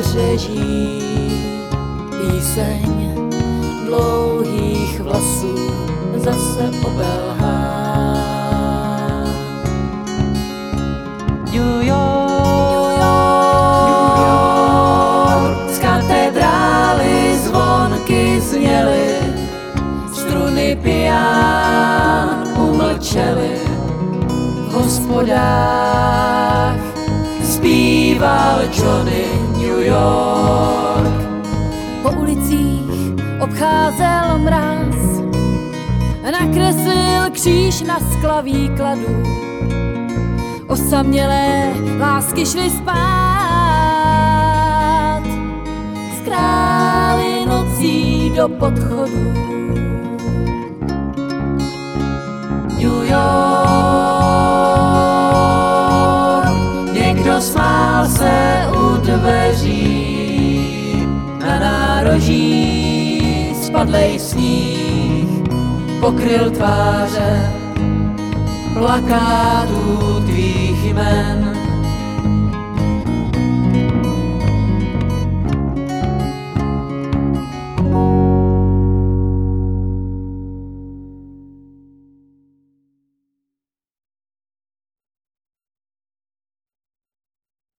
pobřeží. Píseň dlouhých vlasů zase obelhá. New York, z katedrály zvonky zněly, struny pián umlčely, v hospodách zpíval Johnny New York. Po ulicích obcházel mráz, nakreslil kříž na skla výkladu. Osamělé lásky šly spát, z krály nocí do podchodu. New York, někdo smál se u dveří, na nároží spadlej sníh pokryl tváře, plakátů tvých jmen.